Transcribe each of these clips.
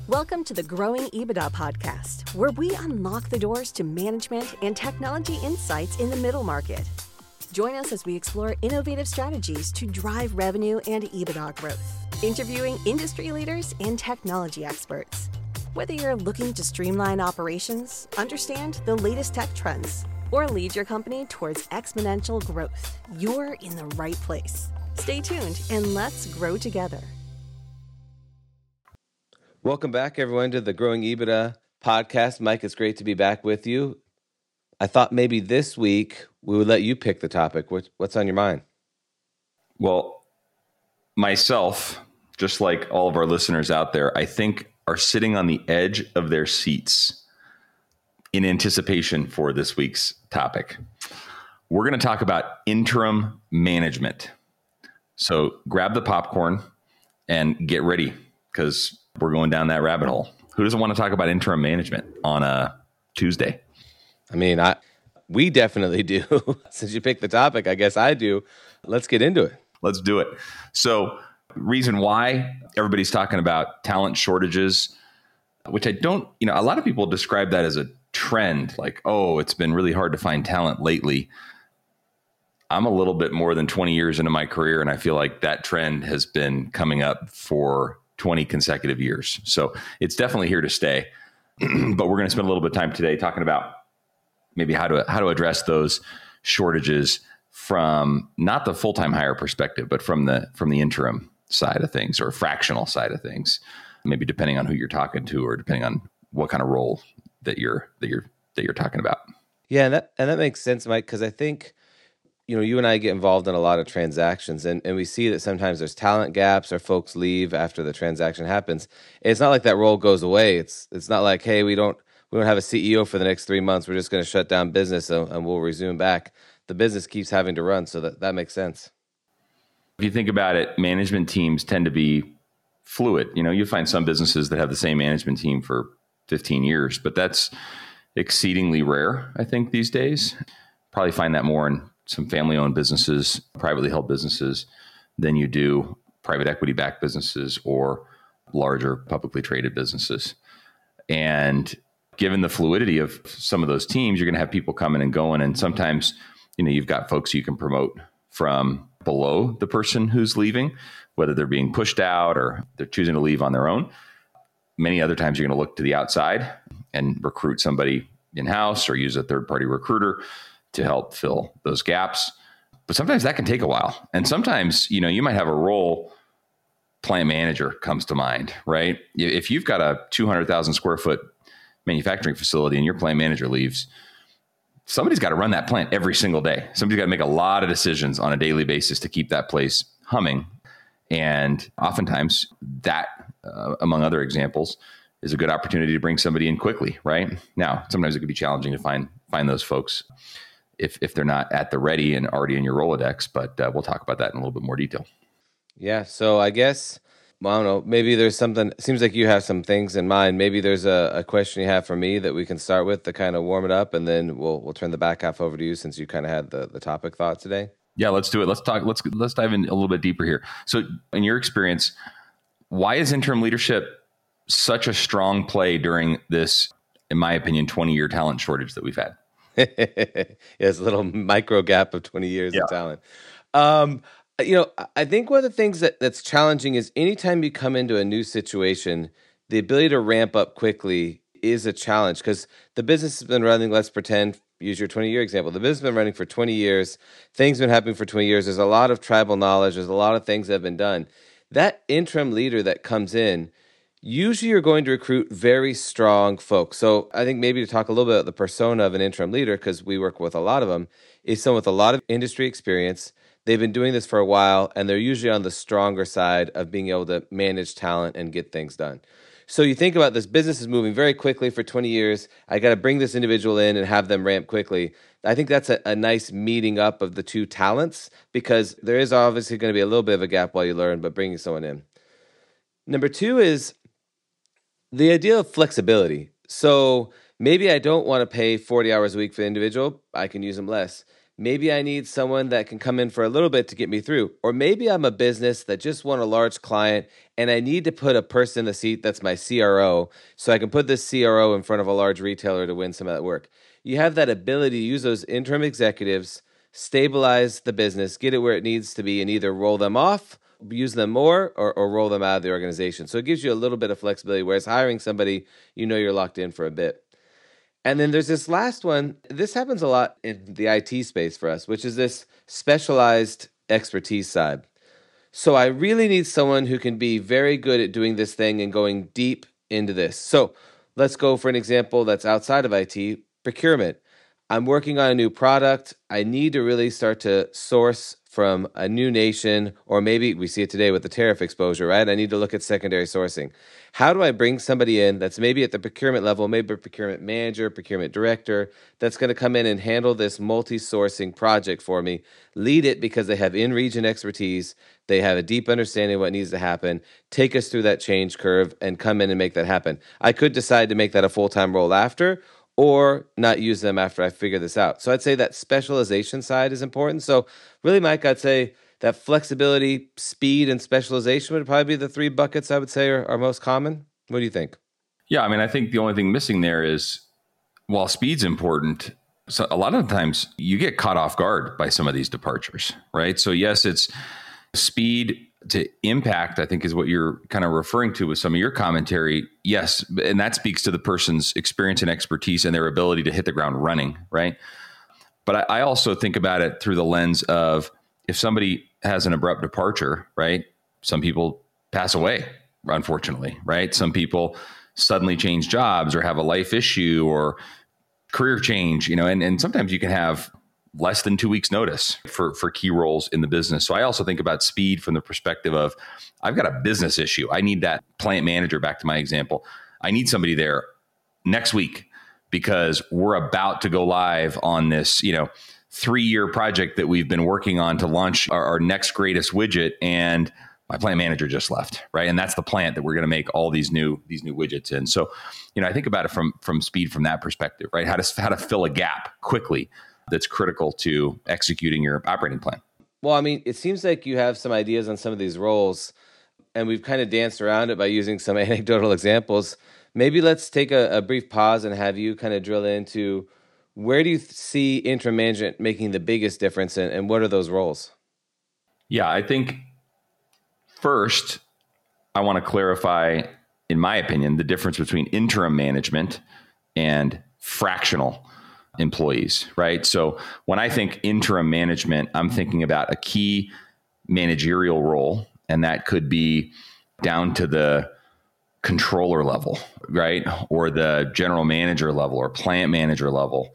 Welcome to the Growing EBITDA podcast, where we unlock the doors to management and technology insights in the middle market. Join us as we explore innovative strategies to drive revenue and EBITDA growth, interviewing industry leaders and technology experts. Whether you're looking to streamline operations, understand the latest tech trends, or lead your company towards exponential growth, you're in the right place. Stay tuned and let's grow together. Welcome back, everyone, to the Growing EBITDA podcast. Mike, it's great to be back with you. I thought maybe this week we would let you pick the topic. What's on your mind? Well, myself, just like all of our listeners out there, I think are sitting on the edge of their seats in anticipation for this week's topic. We're going to talk about interim management. So grab the popcorn and get ready, because we're going down that rabbit hole. Who doesn't want to talk about interim management on a Tuesday? I mean, we definitely do. Since you picked the topic, I guess I do. Let's get into it. Let's do it. So, reason why everybody's talking about talent shortages, which I don't, a lot of people describe that as a trend, like, oh, it's been really hard to find talent lately. I'm a little bit more than 20 years into my career, and I feel like that trend has been coming up for 20 consecutive years. So it's definitely here to stay. But we're going to spend a little bit of time today talking about maybe how to address those shortages from not the full-time hire perspective, but from the interim side of things, or fractional side of things, maybe depending on who you're talking to, or depending on what kind of role that you're talking about. Yeah, and that makes sense, Mike, because I think you and I get involved in a lot of transactions, and we see that sometimes there's talent gaps, or folks leave after the transaction happens. It's not like that role goes away. It's not like, hey, we don't have a CEO for the next 3 months. We're just going to shut down business and we'll resume back. The business keeps having to run, so that makes sense. If you think about it, management teams tend to be fluid. You find some businesses that have the same management team for 15 years, but that's exceedingly rare, I think, these days. Probably find that more in some family-owned businesses, privately held businesses, than you do private equity-backed businesses or larger publicly traded businesses. And given the fluidity of some of those teams, you're going to have people coming and going. And sometimes, you've got folks you can promote from below the person who's leaving, whether they're being pushed out or they're choosing to leave on their own. Many other times you're going to look to the outside and recruit somebody in-house or use a third-party recruiter to help fill those gaps. But sometimes that can take a while. And sometimes, you might have a role, plant manager comes to mind, right? If you've got a 200,000 square foot manufacturing facility and your plant manager leaves, somebody's got to run that plant every single day. Somebody's got to make a lot of decisions on a daily basis to keep that place humming. And oftentimes that, among other examples, is a good opportunity to bring somebody in quickly, right? Now, sometimes it can be challenging to find those folks if they're not at the ready and already in your Rolodex, but we'll talk about that in a little bit more detail. Yeah, so I guess, I don't know, maybe there's something, it seems like you have some things in mind. Maybe there's a question you have for me that we can start with to kind of warm it up, and then we'll turn the back half over to you, since you kind of had the topic thought today. Yeah, let's do it. Let's dive in a little bit deeper here. So in your experience, why is interim leadership such a strong play during this, in my opinion, 20-year talent shortage that we've had? It's a little micro gap of 20 years of talent. I think one of the things that's challenging is anytime you come into a new situation, the ability to ramp up quickly is a challenge, because the business has been running, let's pretend, use your 20-year example. The business has been running for 20 years. Things have been happening for 20 years. There's a lot of tribal knowledge. There's a lot of things that have been done. That interim leader that comes in, usually you're going to recruit very strong folks. So I think maybe to talk a little bit about the persona of an interim leader, because we work with a lot of them, is someone with a lot of industry experience. They've been doing this for a while, and they're usually on the stronger side of being able to manage talent and get things done. So you think about this business is moving very quickly for 20 years. I got to bring this individual in and have them ramp quickly. I think that's a nice meeting up of the two talents, because there is obviously going to be a little bit of a gap while you learn, but bringing someone in. Number two is the idea of flexibility. So maybe I don't want to pay 40 hours a week for the individual. I can use them less. Maybe I need someone that can come in for a little bit to get me through. Or maybe I'm a business that just won a large client and I need to put a person in the seat that's my CRO so I can put this CRO in front of a large retailer to win some of that work. You have that ability to use those interim executives, stabilize the business, get it where it needs to be, and either roll them off, use them more, or roll them out of the organization. So it gives you a little bit of flexibility, whereas hiring somebody, you're locked in for a bit. And then there's this last one. This happens a lot in the IT space for us, which is this specialized expertise side. So I really need someone who can be very good at doing this thing and going deep into this. So let's go for an example that's outside of IT, procurement. I'm working on a new product. I need to really start to source from a new nation, or maybe we see it today with the tariff exposure, right? I need to look at secondary sourcing. How do I bring somebody in that's maybe at the procurement level, maybe a procurement manager, procurement director, that's going to come in and handle this multi-sourcing project for me, lead it because they have in-region expertise, they have a deep understanding of what needs to happen, take us through that change curve, and come in and make that happen. I could decide to make that a full-time role after, or not use them after I figure this out. So I'd say that specialization side is important. So really, Mike, I'd say that flexibility, speed, and specialization would probably be the three buckets I would say are most common. What do you think? Yeah, I mean, I think the only thing missing there is, while speed's important, so a lot of the times you get caught off guard by some of these departures, right? So yes, it's speed to impact, I think, is what you're kind of referring to with some of your commentary. Yes, and that speaks to the person's experience and expertise and their ability to hit the ground running, right? But I also think about it through the lens of, if somebody has an abrupt departure, right? Some people pass away, unfortunately, right? Some people suddenly change jobs or have a life issue or career change, and sometimes you can have less than 2 weeks notice for key roles in the business. So I also think about speed from the perspective of, I've got a business issue. I need that plant manager, back to my example. I need somebody there next week because we're about to go live on this, 3-year project that we've been working on to launch our next greatest widget. And my plant manager just left, right? And that's the plant that we're going to make all these new widgets in. So, I think about it from speed from that perspective, right? How to fill a gap quickly that's critical to executing your operating plan. Well, I mean, it seems like you have some ideas on some of these roles, and we've kind of danced around it by using some anecdotal examples. Maybe let's take a brief pause and have you kind of drill into, where do you see interim management making the biggest difference, and what are those roles? Yeah, I think first, I want to clarify, in my opinion, the difference between interim management and fractional employees, right? So when I think interim management, I'm thinking about a key managerial role, and that could be down to the controller level, right? Or the general manager level or plant manager level.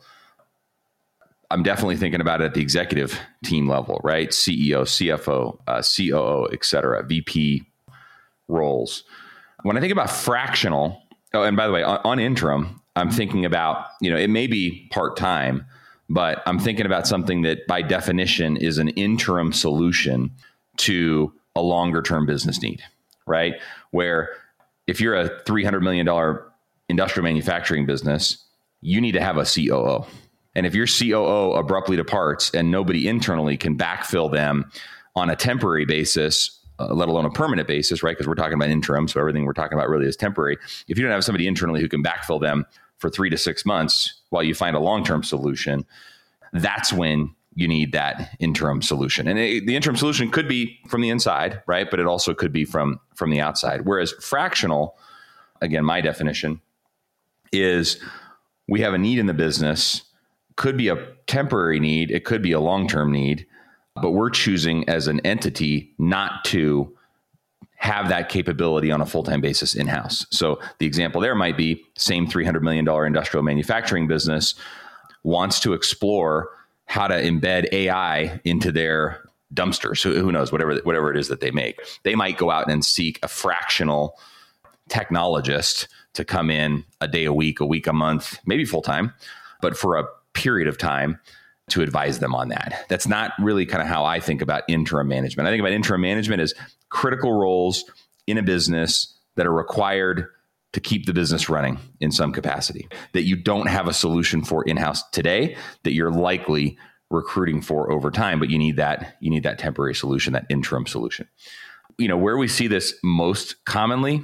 I'm definitely thinking about it at the executive team level, right? CEO, CFO, COO, et cetera, VP roles. When I think about fractional, and by the way, on interim, I'm thinking about, it may be part-time, but I'm thinking about something that by definition is an interim solution to a longer-term business need, right? Where if you're a $300 million industrial manufacturing business, you need to have a COO. And if your COO abruptly departs and nobody internally can backfill them on a temporary basis, let alone a permanent basis, right? Because we're talking about interim, so everything we're talking about really is temporary. If you don't have somebody internally who can backfill them for 3 to 6 months while you find a long-term solution, that's when you need that interim solution. And the interim solution could be from the inside, right? But it also could be from the outside. Whereas fractional, again, my definition is, we have a need in the business, could be a temporary need, it could be a long-term need, but we're choosing as an entity not to have that capability on a full-time basis in-house. So the example there might be, same $300 million industrial manufacturing business wants to explore how to embed AI into their dumpsters. So who knows, whatever it is that they make. They might go out and seek a fractional technologist to come in a day a week a month, maybe full-time, but for a period of time to advise them on that. That's not really kind of how I think about interim management. I think about interim management as critical roles in a business that are required to keep the business running in some capacity, that you don't have a solution for in-house today, that you're likely recruiting for over time, but you need that temporary solution, that interim solution. Where we see this most commonly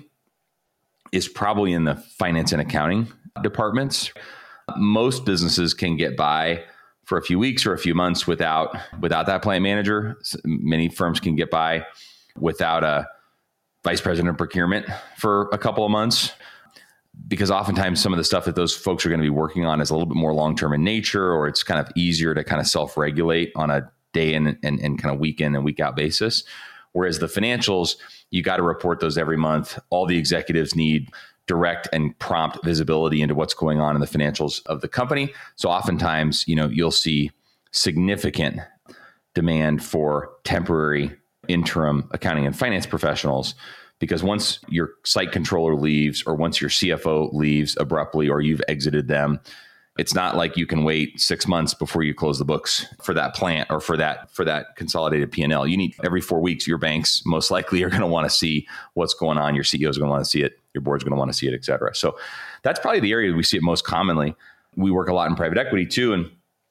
is probably in the finance and accounting departments. Most businesses can get by for a few weeks or a few months without that plant manager. Many firms can get by without a vice president of procurement for a couple of months, because oftentimes some of the stuff that those folks are going to be working on is a little bit more long-term in nature, or it's kind of easier to kind of self-regulate on a day in and kind of week in and week out basis. Whereas the financials, you got to report those every month. All the executives need direct and prompt visibility into what's going on in the financials of the company. So oftentimes, you'll see significant demand for temporary interim accounting and finance professionals, because once your site controller leaves or once your CFO leaves abruptly or you've exited them, it's not like you can wait 6 months before you close the books for that plant or for that consolidated P&L. You need every 4 weeks. Your banks most likely are going to want to see what's going on. Your CEO is going to want to see it. Your board's going to want to see it, et cetera. So that's probably the area we see it most commonly. We work a lot in private equity too, and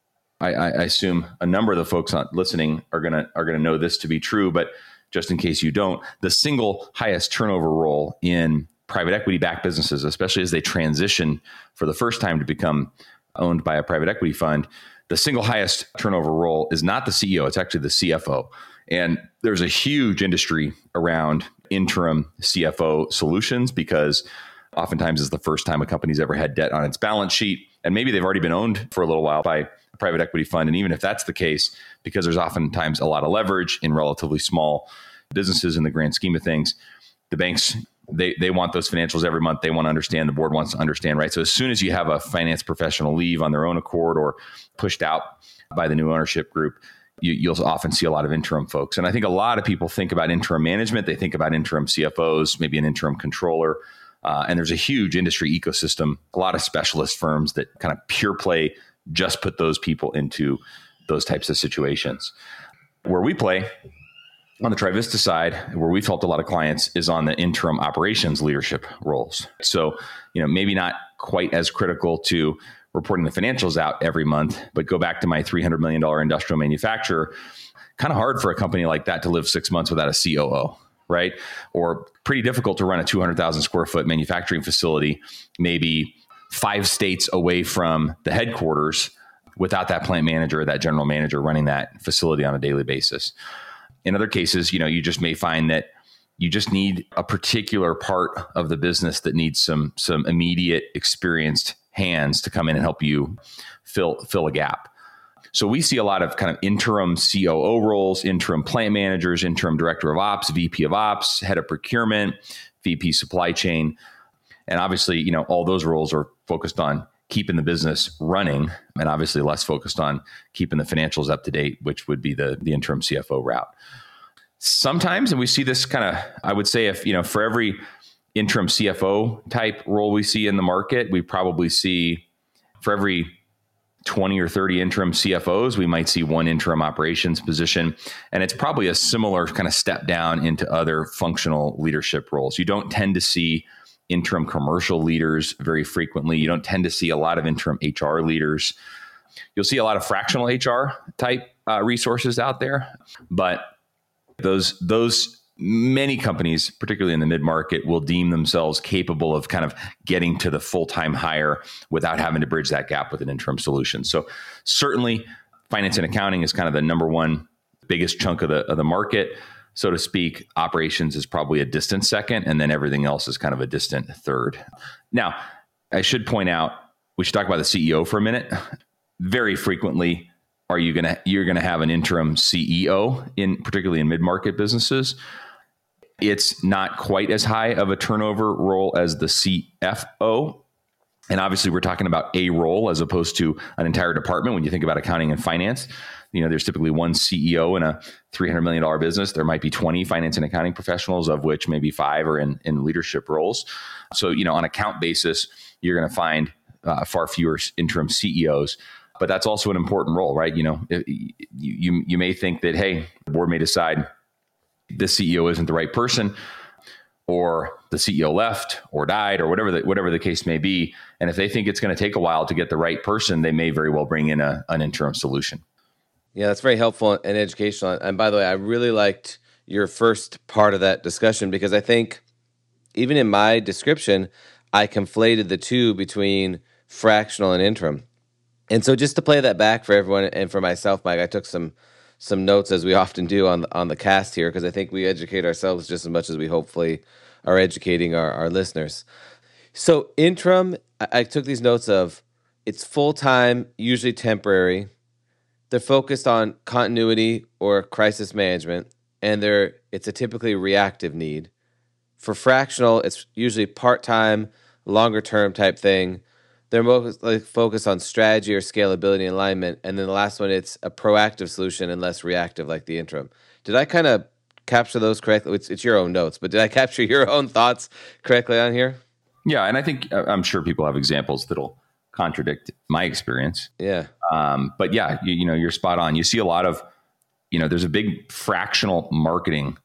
I assume a number of the folks listening are going to know this to be true. But just in case you don't, the single highest turnover role in private equity backed businesses, especially as they transition for the first time to become owned by a private equity fund, the single highest turnover role is not the CEO, it's actually the CFO. And there's a huge industry around interim CFO solutions, because oftentimes it's the first time a company's ever had debt on its balance sheet. And maybe they've already been owned for a little while by a private equity fund. And even if that's the case, because there's oftentimes a lot of leverage in relatively small businesses in the grand scheme of things, the banks, they want those financials every month. They want to understand, the board wants to understand, right? So as soon as you have a finance professional leave on their own accord or pushed out by the new ownership group, you'll often see a lot of interim folks. And I think a lot of people think about interim management. They think about interim CFOs, maybe an interim controller. And there's a huge industry ecosystem, a lot of specialist firms that kind of pure play just put those people into those types of situations. Where we play on the Trivista side, where we've helped a lot of clients, is on the interim operations leadership roles. So, maybe not quite as critical to reporting the financials out every month, but go back to my $300 million industrial manufacturer. Kind of hard for a company like that to live 6 months without a COO, right? Or pretty difficult to run a 200,000 square foot manufacturing facility, maybe 5 states away from the headquarters, without that plant manager or that general manager running that facility on a daily basis. In other cases, you just may find that you just need a particular part of the business that needs some immediate experienced hands to come in and help you fill a gap. So we see a lot of kind of interim COO roles, interim plant managers, interim director of ops, VP of ops, head of procurement, VP supply chain. And obviously, all those roles are focused on keeping the business running, and obviously less focused on keeping the financials up to date, which would be the interim CFO route. Sometimes, and we see this kind of, I would say, if for every interim CFO type role we see in the market, we probably see, for every 20 or 30 interim CFOs, we might see one interim operations position. And it's probably a similar kind of step down into other functional leadership roles. You don't tend to see interim commercial leaders very frequently. You don't tend to see a lot of interim HR leaders. You'll see a lot of fractional HR type resources out there, but those many companies, particularly in the mid-market, will deem themselves capable of kind of getting to the full-time hire without having to bridge that gap with an interim solution. So certainly finance and accounting is kind of the number one biggest chunk of the market, so to speak. Operations is probably a distant second, and then everything else is kind of a distant third. Now, I should point out, we should talk about the CEO for a minute. Very frequently, you're gonna have an interim CEO particularly in mid-market businesses. It's not quite as high of a turnover role as the CFO. And obviously we're talking about a role as opposed to an entire department. When you think about accounting and finance, there's typically one CEO in a $300 million business. There might be 20 finance and accounting professionals, of which maybe 5 are in leadership roles. So, on a count basis, you're going to find far fewer interim CEOs. But that's also an important role, right? You may think that, hey, the board may decide this CEO isn't the right person, or the CEO left or died, or whatever the case may be. And if they think it's going to take a while to get the right person, they may very well bring in an interim solution. Yeah, that's very helpful and educational. And by the way, I really liked your first part of that discussion because I think even in my description, I conflated the two between fractional and interim. And so just to play that back for everyone and for myself, Mike, I took some notes as we often do on the cast here because I think we educate ourselves just as much as we hopefully are educating our listeners. So interim, I took these notes of it's full-time, usually temporary. They're focused on continuity or crisis management, and it's a typically reactive need. For fractional, it's usually part-time, longer-term type thing. They're most focused on strategy or scalability and alignment. And then the last one, it's a proactive solution and less reactive like the interim. Did I kind of capture those correctly? It's your own notes, but did I capture your own thoughts correctly on here? Yeah, and I think I'm sure people have examples that'll contradict my experience. Yeah. But yeah, you're spot on. You see a lot of, there's a big fractional marketing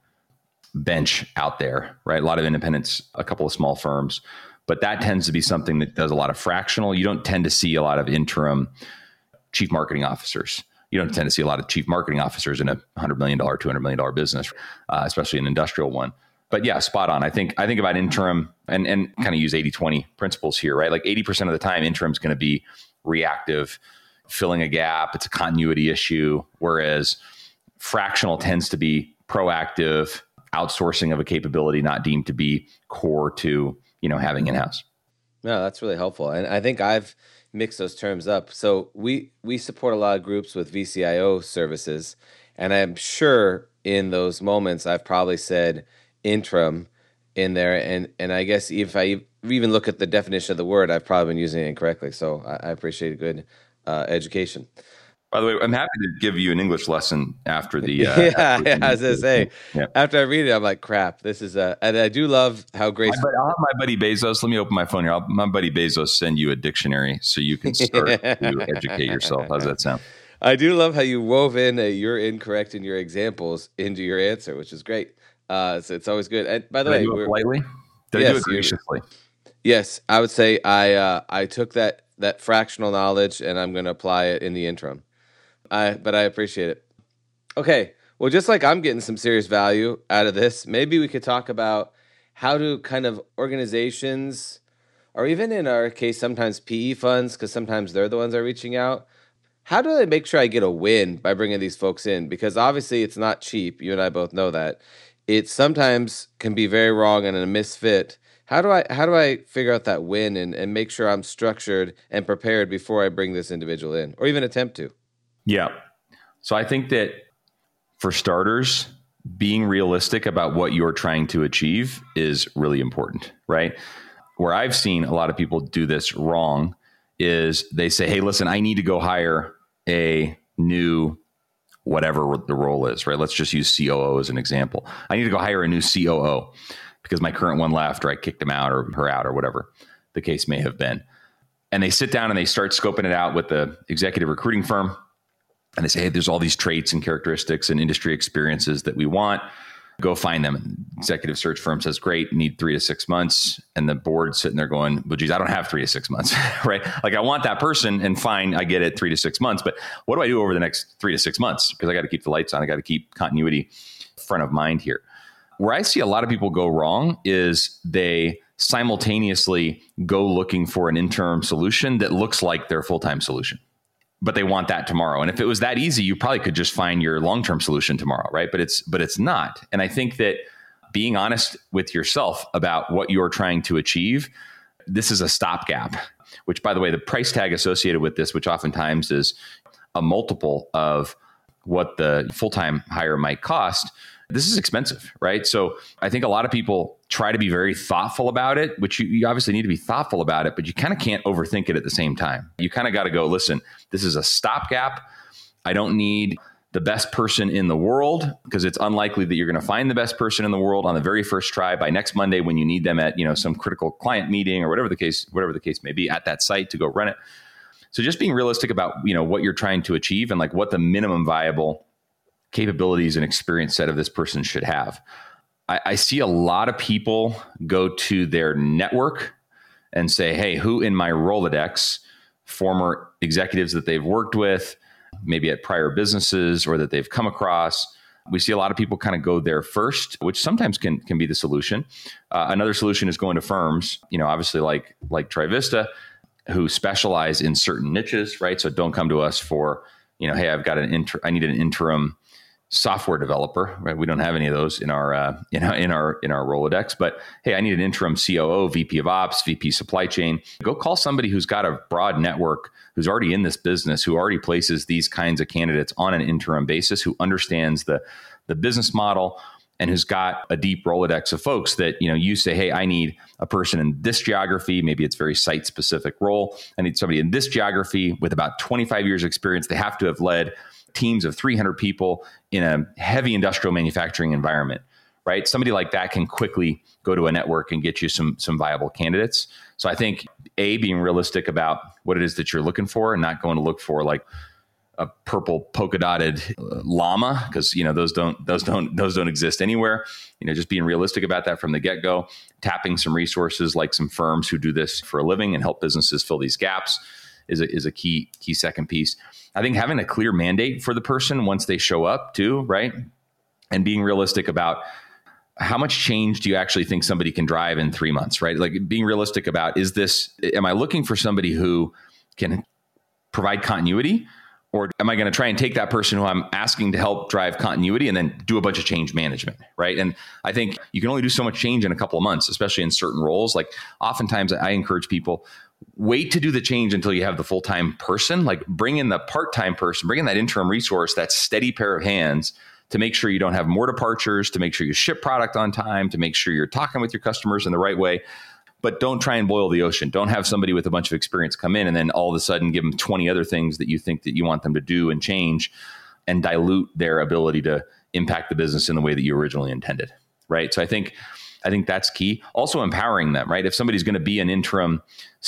bench out there, right? A lot of independents, a couple of small firms, but that tends to be something that does a lot of fractional. You don't tend to see a lot of interim chief marketing officers. You don't tend to see a lot of chief marketing officers in a $100 million, $200 million business, especially an industrial one. But yeah, spot on. I think about interim and kind of use 80-20 principles here, right? Like 80% of the time, interim is going to be reactive, filling a gap. It's a continuity issue. Whereas fractional tends to be proactive, outsourcing of a capability not deemed to be core to, having in-house. No, that's really helpful. And I think I've mixed those terms up. So we support a lot of groups with VCIO services. And I'm sure in those moments, I've probably said interim in there. And I guess if I even look at the definition of the word, I've probably been using it incorrectly. So I appreciate a good education. By the way, I'm happy to give you an English lesson after the. I was going to say, after I read it, I'm like, crap, this is and I do love how Grace. I'll have my buddy Bezos. Let me open my phone here. My buddy Bezos send you a dictionary so you can start to educate yourself. How's that sound? I do love how you wove in you're incorrect in your examples into your answer, which is great. So it's always good. And by the way, I do it politely? Did I do it graciously? Yes, I would say I took that fractional knowledge and I'm going to apply it in the interim. But I appreciate it. Okay, well, just like I'm getting some serious value out of this, maybe we could talk about how do kind of organizations, or even in our case, sometimes PE funds, because sometimes they're the ones that are reaching out. How do I make sure I get a win by bringing these folks in? Because obviously it's not cheap. You and I both know that. It sometimes can be very wrong and a misfit. How do I figure out that win and make sure I'm structured and prepared before I bring this individual in, or even attempt to? Yeah. So I think that for starters, being realistic about what you're trying to achieve is really important, right? Where I've seen a lot of people do this wrong is they say, hey, listen, I need to go hire a new whatever the role is, right? Let's just use COO as an example. I need to go hire a new COO because my current one left, or I kicked him out or her out or whatever the case may have been. And they sit down and they start scoping it out with the executive recruiting firm. And they say, hey, there's all these traits and characteristics and industry experiences that we want. Go find them. Executive search firm says, great, need 3 to 6 months. And the board's sitting there going, well, geez, I don't have 3 to 6 months, right? Like I want that person and fine, I get it 3 to 6 months. But what do I do over the next 3 to 6 months? Because I got to keep the lights on. I got to keep continuity front of mind here. Where I see a lot of people go wrong is they simultaneously go looking for an interim solution that looks like their full-time solution. But they want that tomorrow. And if it was that easy, you probably could just find your long-term solution tomorrow, right? But it's not. And I think that being honest with yourself about what you're trying to achieve, this is a stopgap, which, by the way, the price tag associated with this, which oftentimes is a multiple of what the full-time hire might cost, this is expensive, right? So I think a lot of people try to be very thoughtful about it, which you obviously need to be thoughtful about it, but you kind of can't overthink it at the same time. You kind of got to go, listen, this is a stopgap. I don't need the best person in the world because it's unlikely that you're going to find the best person in the world on the very first try by next Monday when you need them at, some critical client meeting or whatever the case may be at that site to go run it. So just being realistic about, what you're trying to achieve and like what the minimum viable capabilities and experience set of this person should have. I see a lot of people go to their network and say, hey, who in my Rolodex, former executives that they've worked with, maybe at prior businesses or that they've come across. We see a lot of people kind of go there first, which sometimes can be the solution. Another solution is going to firms, obviously like Trivista, who specialize in certain niches, right? So don't come to us for, hey, I need an interim software developer, right? We don't have any of those in our Rolodex, but hey, I need an interim COO, VP of Ops, VP supply chain. Go call somebody who's got a broad network, who's already in this business, who already places these kinds of candidates on an interim basis, who understands the business model, and who's got a deep Rolodex of folks that, you say, hey, I need a person in this geography. Maybe it's very site specific role. I need somebody in this geography with about 25 years experience. They have to have led teams of 300 people in a heavy industrial manufacturing environment, right? Somebody like that can quickly go to a network and get you some viable candidates. So I think being realistic about what it is that you're looking for and not going to look for like a purple polka dotted llama, because those don't exist anywhere. Just being realistic about that from the get go, tapping some resources like some firms who do this for a living and help businesses fill these gaps is a key second piece. I think having a clear mandate for the person once they show up too, right? And being realistic about how much change do you actually think somebody can drive in 3 months, right? Like being realistic about, am I looking for somebody who can provide continuity? Or am I going to try and take that person who I'm asking to help drive continuity and then do a bunch of change management, right? And I think you can only do so much change in a couple of months, especially in certain roles. Like oftentimes I encourage people, wait to do the change until you have the full-time person. Like bring in the part-time person, bring in that interim resource, that steady pair of hands to make sure you don't have more departures, to make sure you ship product on time, to make sure you're talking with your customers in the right way. But don't try and boil the ocean. Don't have somebody with a bunch of experience come in and then all of a sudden give them 20 other things that you think that you want them to do and change and dilute their ability to impact the business in the way that you originally intended, right? So I think that's key. Also empowering them, right? If somebody's going to be an interim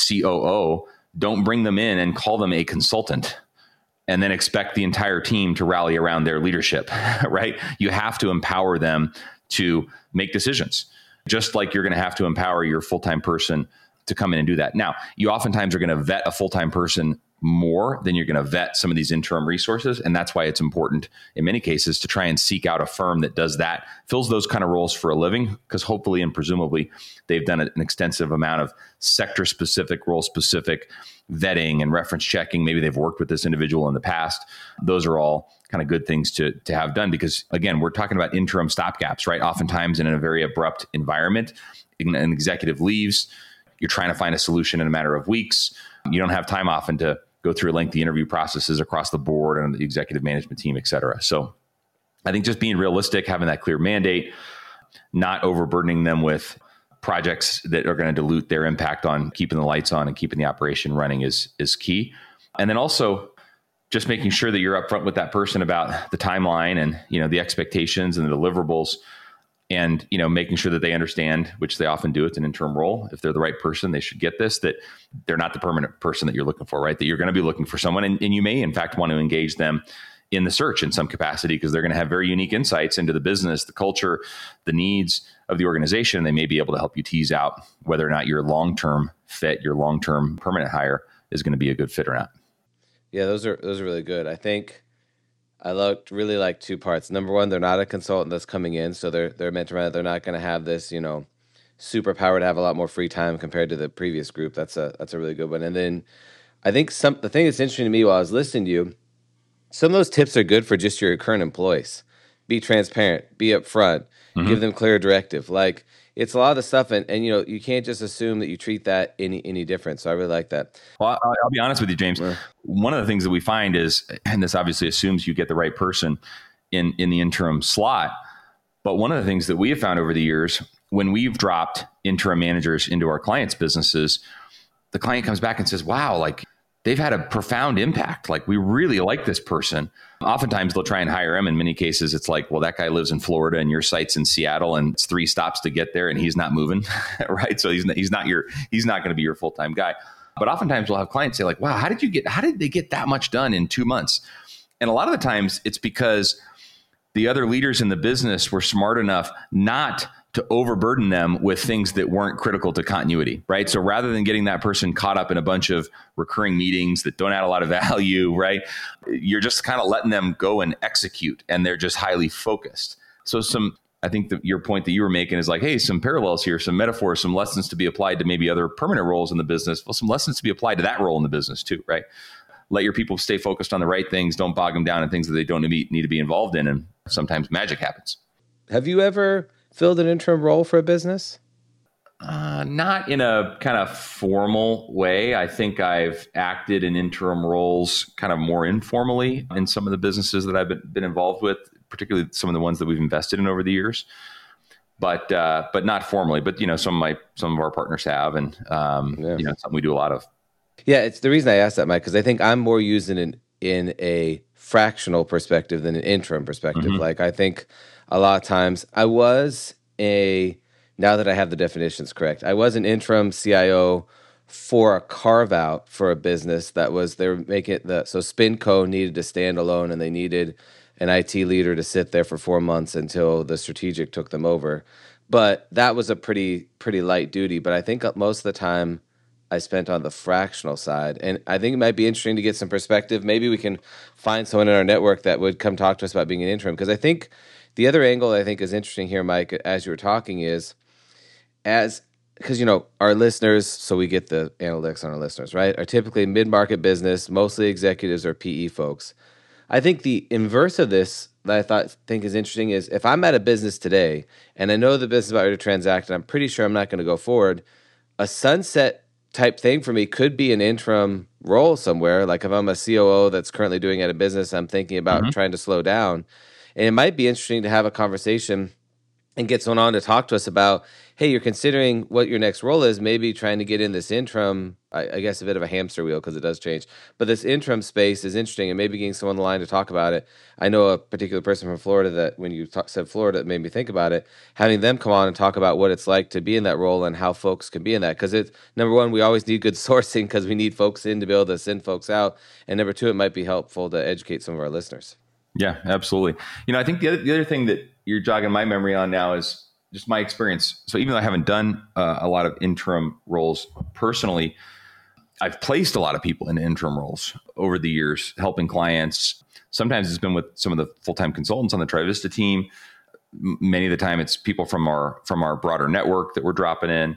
COO, don't bring them in and call them a consultant and then expect the entire team to rally around their leadership, right? You have to empower them to make decisions, just like you're going to have to empower your full-time person to come in and do that. Now, you oftentimes are going to vet a full-time person more than you're going to vet some of these interim resources. And that's why it's important in many cases to try and seek out a firm that does that, fills those kind of roles for a living, because hopefully and presumably they've done an extensive amount of sector-specific, role-specific vetting and reference checking. Maybe they've worked with this individual in the past. Those are all kind of good things to have done, because again, we're talking about interim stopgaps, right? Oftentimes in a very abrupt environment, an executive leaves, you're trying to find a solution in a matter of weeks. You don't have time often to go through lengthy interview processes across the board and the executive management team, et cetera. So I think just being realistic, having that clear mandate, not overburdening them with projects that are going to dilute their impact on keeping the lights on and keeping the operation running is key. And then also just making sure that you're upfront with that person about the timeline and, the expectations and the deliverables, and, making sure that they understand, which they often do. It's an interim role. If they're the right person, they should get this, that they're not the permanent person that you're looking for, right? That you're going to be looking for someone, and you may, in fact, want to engage them in the search in some capacity, because they're going to have very unique insights into the business, the culture, the needs of the organization. And they may be able to help you tease out whether or not your long-term fit, your long-term permanent hire is going to be a good fit or not. Yeah, those are really good. I think I really like two parts. Number one, they're not a consultant that's coming in, so they're meant to run it. They're not going to have this, superpower to have a lot more free time compared to the previous group. That's a really good one. And then I think the thing that's interesting to me while I was listening to you, some of those tips are good for just your current employees. Be transparent, be upfront, give them clear directive. Like, it's a lot of the stuff, and you can't just assume that you treat that any different. So I really like that. Well, I'll be honest with you, James. Yeah. One of the things that we find is, and this obviously assumes you get the right person in the interim slot, but one of the things that we have found over the years, when we've dropped interim managers into our clients' businesses, the client comes back and says, wow, like, they've had a profound impact. Like, we really like this person. Oftentimes they'll try and hire him. In many cases, it's like, well, that guy lives in Florida and your site's in Seattle and it's 3 stops to get there and he's not moving, right? So he's not going to be your full-time guy. But oftentimes we'll have clients say like, wow, how did they get that much done in 2 months? And a lot of the times it's because the other leaders in the business were smart enough not to overburden them with things that weren't critical to continuity, right? So rather than getting that person caught up in a bunch of recurring meetings that don't add a lot of value, right? You're just kind of letting them go and execute, and they're just highly focused. So I think your point that you were making is like, hey, some parallels here, some metaphors, some lessons to be applied to maybe other permanent roles in the business. Well, some lessons to be applied to that role in the business too, right? Let your people stay focused on the right things. Don't bog them down in things that they don't need to be involved in. And sometimes magic happens. Have you ever filled an interim role for a business? Not in a kind of formal way. I think I've acted in interim roles kind of more informally in some of the businesses that I've been involved with, particularly some of the ones that we've invested in over the years. But not formally. But some of our partners have, and something we do a lot of. Yeah, it's the reason I asked that, Mike, because I think I'm more using it in a fractional perspective than an interim perspective. Mm-hmm. Like I think a lot of times now that I have the definitions correct, I was an interim CIO for a carve out for a business they were making it so SpinCo needed to stand alone, and they needed an IT leader to sit there for 4 months until the strategic took them over. But that was a pretty light duty. But I think most of the time I spent on the fractional side. And I think it might be interesting to get some perspective. Maybe we can find someone in our network that would come talk to us about being an interim. Because I think the other angle I think is interesting here, Mike, as you were talking is because our listeners, so we get the analytics on our listeners, right, are typically mid-market business, mostly executives or PE folks. I think the inverse of this that I think is interesting is if I'm at a business today and I know the business is about to transact and I'm pretty sure I'm not going to go forward, a sunset type thing for me could be an interim role somewhere. Like if I'm a COO that's currently doing at a business, I'm thinking about trying to slow down. And it might be interesting to have a conversation and get someone on to talk to us about, hey, you're considering what your next role is, maybe trying to get in this interim, I guess a bit of a hamster wheel because it does change. But this interim space is interesting, and maybe getting someone on the line to talk about it. I know a particular person from Florida that when you said Florida, it made me think about it. Having them come on and talk about what it's like to be in that role and how folks can be in that. Because number one, we always need good sourcing because we need folks in to be able to send folks out. And number two, it might be helpful to educate some of our listeners. Yeah, absolutely. I think the other thing that you're jogging my memory on now is just my experience. So even though I haven't done a lot of interim roles personally, I've placed a lot of people in interim roles over the years, helping clients. Sometimes it's been with some of the full-time consultants on the Trivista team. Many of the time it's people from our broader network that we're dropping in.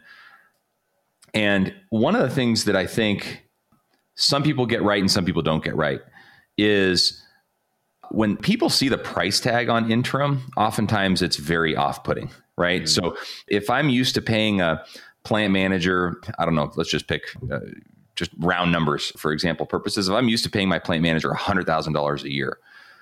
And one of the things that I think some people get right and some people don't get right is when people see the price tag on interim, oftentimes it's very off-putting, right? Mm-hmm. So if I'm used to paying a plant manager, I don't know, let's just pick just round numbers for example purposes. If I'm used to paying my plant manager $100,000 a year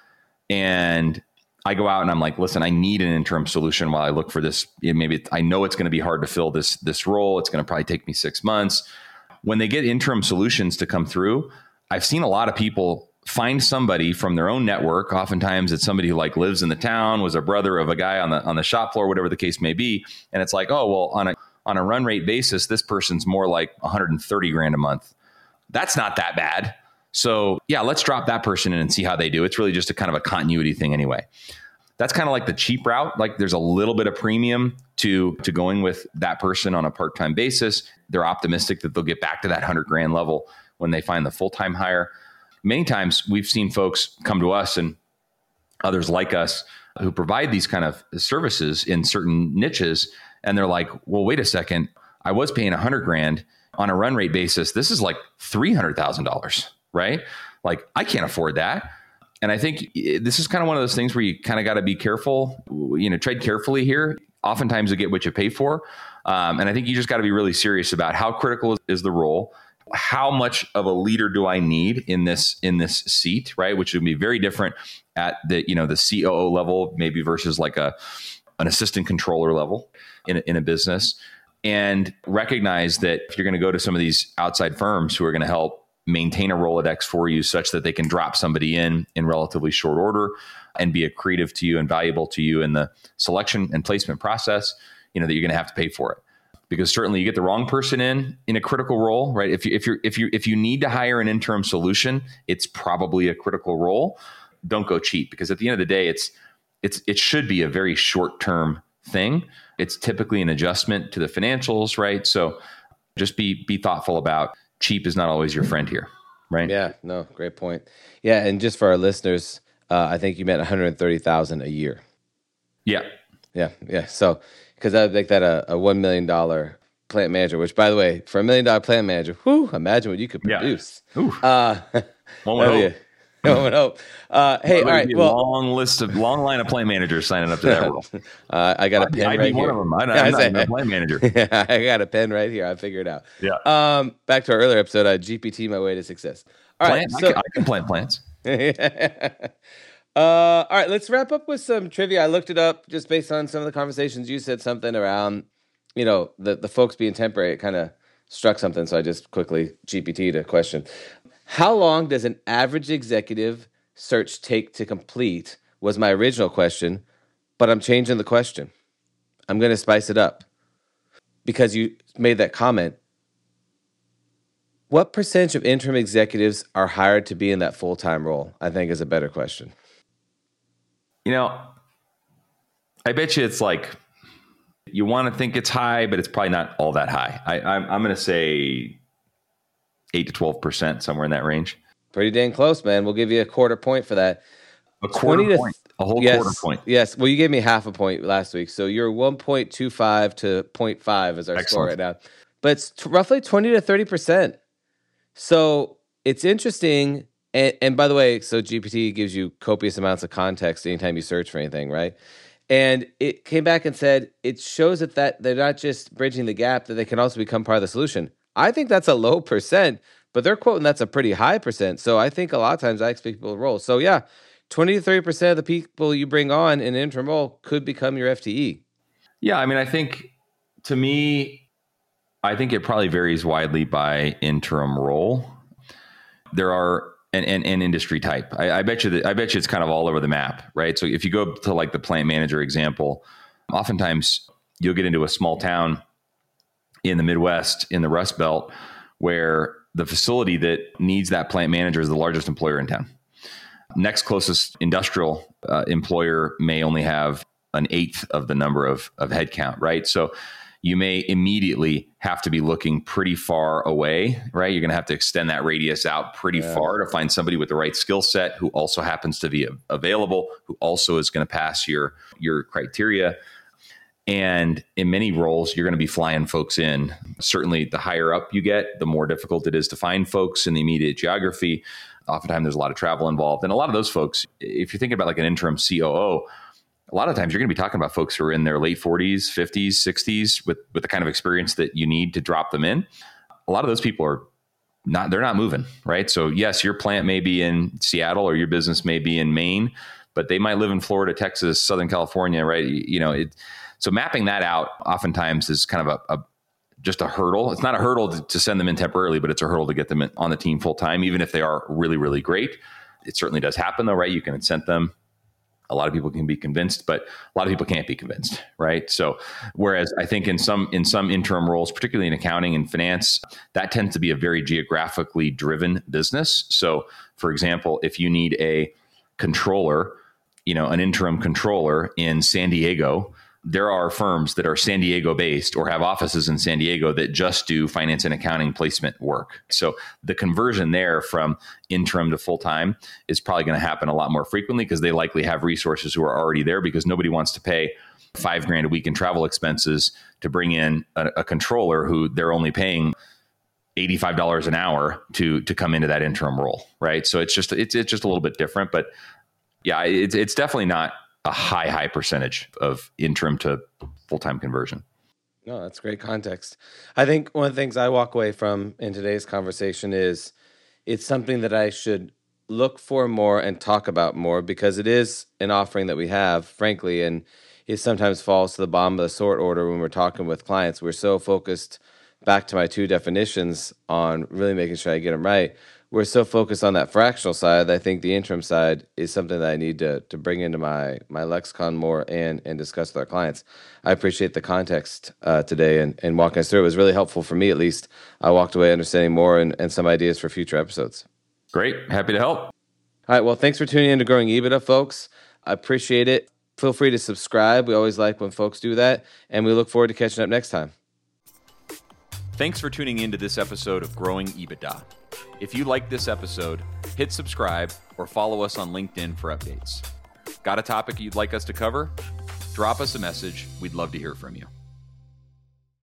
and I go out and I'm like, listen, I need an interim solution while I look for this. Maybe I know it's going to be hard to fill this role. It's going to probably take me 6 months. When they get interim solutions to come through, I've seen a lot of people find somebody from their own network. Oftentimes it's somebody who like lives in the town, was a brother of a guy on the shop floor, whatever the case may be. And it's like, oh, well, on a run rate basis, this person's more like $130,000 a month. That's not that bad. So yeah, let's drop that person in and see how they do. It's really just a kind of a continuity thing anyway. That's kind of like the cheap route. Like there's a little bit of premium to going with that person on a part-time basis. They're optimistic that they'll get back to that $100,000 level when they find the full-time hire. Many times we've seen folks come to us and others like us who provide these kind of services in certain niches. And they're like, well, wait a second. I was paying $100,000 on a run rate basis. This is like $300,000, right? Like I can't afford that. And I think this is kind of one of those things where you kind of got to be careful, tread carefully here. Oftentimes you get what you pay for. And I think you just got to be really serious about how critical is the role. How much of a leader do I need in this seat, right? Which would be very different at the COO level, maybe versus like an assistant controller level in a business. And recognize that if you're going to go to some of these outside firms who are going to help maintain a Rolodex for you such that they can drop somebody in relatively short order and be accretive to you and valuable to you in the selection and placement process, that you're going to have to pay for it. Because certainly you get the wrong person in a critical role, right? If you need to hire an interim solution, it's probably a critical role. Don't go cheap, because at the end of the day, it's it should be a very short-term thing. It's typically an adjustment to the financials, right? So just be thoughtful about cheap is not always your friend here, right? Yeah, no, great point. Yeah, and just for our listeners, I think you meant 130,000 a year. Yeah. Yeah. So, because I would make that a $1 million plant manager, which, by the way, for $1 million plant manager, imagine what you could produce. Yeah. One would hope. One would hope. Hey, all right. Well, long line of plant managers signing up to that role. I got a pen right here. One of them. I'm not even a plant manager. I got a pen right here. I figured it out. Yeah. Back to our earlier episode, GPT, my way to success. All right. I can plant plants. All right, let's wrap up with some trivia. I looked it up just based on some of the conversations. You said something around, the folks being temporary. It kind of struck something, so I just quickly GPT'd a question. How long does an average executive search take to complete was my original question, but I'm changing the question. I'm going to spice it up because you made that comment. What percentage of interim executives are hired to be in that full-time role? I think is a better question. I bet you it's like, you want to think it's high, but it's probably not all that high. I'm going to say 8 to 12%, somewhere in that range. Pretty dang close, man. We'll give you a quarter point for that. A quarter point. A whole quarter point. Yes. Well, you gave me half a point last week. So you're 1.25 to 0.5 is our score right now. But it's roughly 20 to 30%. So it's interesting. And by the way, so GPT gives you copious amounts of context anytime you search for anything, right? And it came back and said it shows that they're not just bridging the gap, that they can also become part of the solution. I think that's a low percent, but they're quoting that's a pretty high percent. So I think a lot of times I expect people to roll. So yeah, 20 to 30% of the people you bring on in an interim role could become your FTE. Yeah, I mean, I think it probably varies widely by interim role. There are and industry type. I bet you it's kind of all over the map, right? So if you go to like the plant manager example, oftentimes you'll get into a small town in the Midwest, in the Rust Belt, where the facility that needs that plant manager is the largest employer in town. Next closest industrial employer may only have an eighth of the number of headcount, right? So you may immediately have to be looking pretty far away, right? You're going to have to extend that radius out pretty far to find somebody with the right skill set who also happens to be available, who also is going to pass your criteria. And in many roles, you're going to be flying folks in. Certainly, the higher up you get, the more difficult it is to find folks in the immediate geography. Oftentimes, there's a lot of travel involved. And a lot of those folks, if you're thinking about like an interim COO, a lot of times you're going to be talking about folks who are in their late 40s, 50s, 60s with the kind of experience that you need to drop them in. A lot of those people they're not moving, right? So yes, your plant may be in Seattle or your business may be in Maine, but they might live in Florida, Texas, Southern California, right? So mapping that out oftentimes is kind of just a hurdle. It's not a hurdle to send them in temporarily, but it's a hurdle to get them on the team full time, even if they are really, really great. It certainly does happen though, right? You can incent them. A lot of people can be convinced, but a lot of people can't be convinced, right? So whereas I think in some interim roles, particularly in accounting and finance, that tends to be a very geographically driven business. So for example, if you need a controller, an interim controller in San Diego, there are firms that are San Diego based or have offices in San Diego that just do finance and accounting placement work. So the conversion there from interim to full time is probably going to happen a lot more frequently because they likely have resources who are already there, because nobody wants to pay $5,000 a week in travel expenses to bring in a controller who they're only paying $85 an hour to come into that interim role, right? So it's just a little bit different, but yeah, it's definitely not a high percentage of interim to full-time conversion. No, that's great context. I think one of the things I walk away from in today's conversation is it's something that I should look for more and talk about more, because it is an offering that we have, frankly, and it sometimes falls to the bottom of the sort order when we're talking with clients. We're so focused, back to my two definitions, on really making sure I get them right. We're so focused on that fractional side that I think the interim side is something that I need to bring into my lexicon more and discuss with our clients. I appreciate the context today and walking us through. It was really helpful for me, at least. I walked away understanding more and some ideas for future episodes. Great. Happy to help. All right. Well, thanks for tuning in to Growing EBITDA, folks. I appreciate it. feel free to subscribe. We always like when folks do that. And we look forward to catching up next time. Thanks for tuning in to this episode of Growing EBITDA. If you like this episode, hit subscribe or follow us on LinkedIn for updates. Got a topic you'd like us to cover? Drop us a message. We'd love to hear from you.